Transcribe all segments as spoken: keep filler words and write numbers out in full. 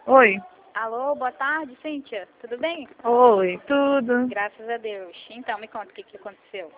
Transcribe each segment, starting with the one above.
Oi. Alô, boa tarde, Cíntia. Tudo bem? Oi, tudo. Graças a Deus. Então, me conta o que, que aconteceu.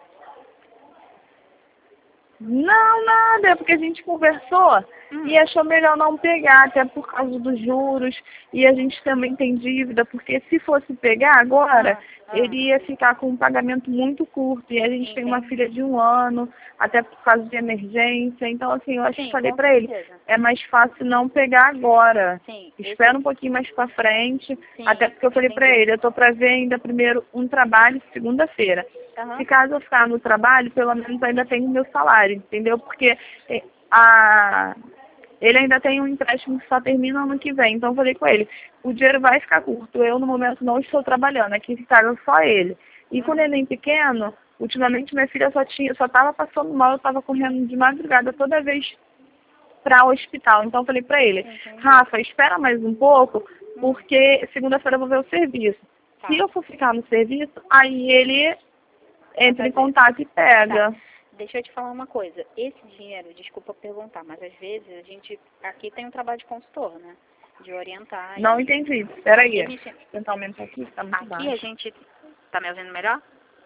Não, nada, é porque a gente conversou Hum. e achou melhor não pegar, até por causa dos juros, e a gente também tem dívida, porque se fosse pegar agora, Ah, ah. ele ia ficar com um pagamento muito curto, e a gente Entendi. tem uma filha de um ano, até por causa de emergência, então assim, eu acho Sim, que falei com pra ele, certeza. é mais fácil não pegar agora. Sim. Espera esse- um pouquinho mais pra frente, Sim, até porque eu falei pra entendi. ele, eu tô pra ver ainda primeiro um trabalho segunda-feira. Aham. Se caso eu ficar no trabalho, pelo menos ainda tenho meu salário, entendeu? Porque eh, a, ele ainda tem um empréstimo que só termina ano que vem. Então eu falei com ele, o dinheiro vai ficar curto. Eu no momento não estou trabalhando, aqui em casa só ele. E com o neném pequeno, ultimamente minha filha só tinha, só estava passando mal, eu estava correndo de madrugada toda vez para o hospital. Então eu falei para ele, Entendi. Rafa, espera mais um pouco, porque segunda-feira eu vou ver o serviço. Tá. Se eu for ficar no serviço, aí ele entra em fazer. contato e pega. Tá. Deixa eu te falar uma coisa. Esse dinheiro, desculpa perguntar, mas às vezes a gente aqui tem um trabalho de consultor, né? De orientar. Não e... entendi. Espera aí. a gente- Vou tentar aumentar aqui, tá muito Aqui baixo. a gente... Tá me ouvindo melhor?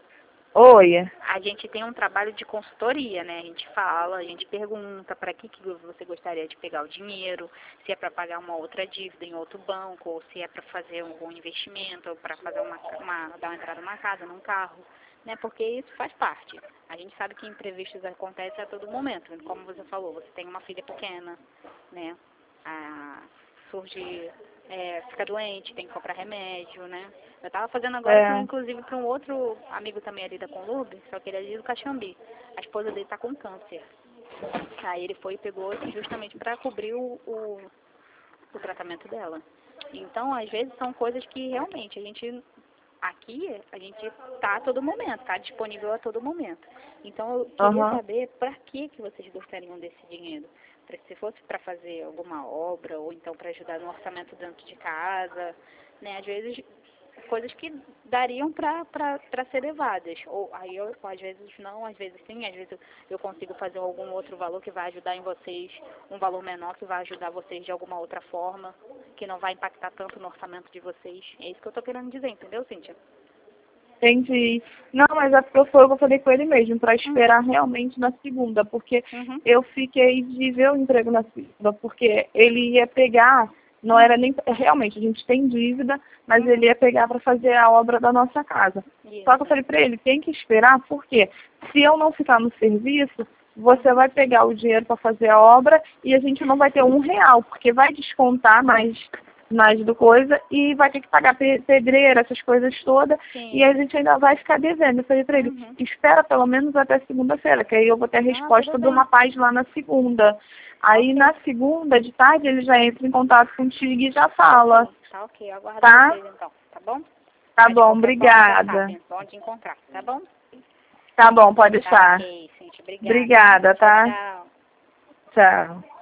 Oi. A gente tem um trabalho de consultoria, né? A gente fala, a gente pergunta para que, que você gostaria de pegar o dinheiro, se é para pagar uma outra dívida em outro banco, ou se é para fazer algum investimento, ou para fazer uma, uma, dar uma entrada numa casa, num carro, né? Porque isso faz parte. A gente sabe que imprevistos acontecem a todo momento. Como você falou, você tem uma filha pequena, né? Ah, surge, é, fica doente, tem que comprar remédio, né? Eu tava fazendo agora, É. pra, inclusive, para um outro amigo também ali da Conlube, só que ele é ali do Caxambi. A esposa dele tá com câncer. Aí ele foi e pegou justamente para cobrir o, o, o tratamento dela. Então, às vezes, são coisas que realmente a gente... Aqui, a gente tá a todo momento, tá disponível a todo momento. Então, eu queria Aham. saber para que que vocês gostariam desse dinheiro. Pra, se fosse para fazer alguma obra, ou então para ajudar no orçamento dentro de casa, né? Às vezes, coisas que dariam para ser levadas. Ou aí, eu, às vezes não, às vezes sim, às vezes eu, eu consigo fazer algum outro valor que vai ajudar em vocês, um valor menor que vai ajudar vocês de alguma outra forma, que não vai impactar tanto no orçamento de vocês. É isso que eu tô querendo dizer, entendeu, Cíntia? Entendi. Não, mas é porque foi o que eu falei com ele mesmo, para esperar realmente na segunda, porque Uhum. eu fiquei de ver o emprego na segunda, porque ele ia pegar, não era nem, realmente, a gente tem dívida, mas Uhum. ele ia pegar para fazer a obra da nossa casa. Isso. Só que eu falei para ele, tem que esperar, porque se eu não ficar no serviço, você vai pegar o dinheiro para fazer a obra e a gente não vai ter um real, porque vai descontar mais, mais do coisa e vai ter que pagar pe- pedreira, essas coisas todas, Sim. e a gente ainda vai ficar devendo. Eu falei para ele, Uhum. espera pelo menos até segunda-feira, que aí eu vou ter a resposta tudo do bem. rapaz lá na segunda. Aí Ok. na segunda, de tarde, ele já entra em contato contigo e já fala. Sim, tá ok. Eu aguardo Tá? vocês então, tá bom? Tá Mas de bom, qualquer forma, já obrigada. sabem, bom de encontrar, tá bom? Tá bom, pode Tá deixar. ok, Cíntia. Obrigada. Obrigada, Tchau, tá? tchau. Tchau.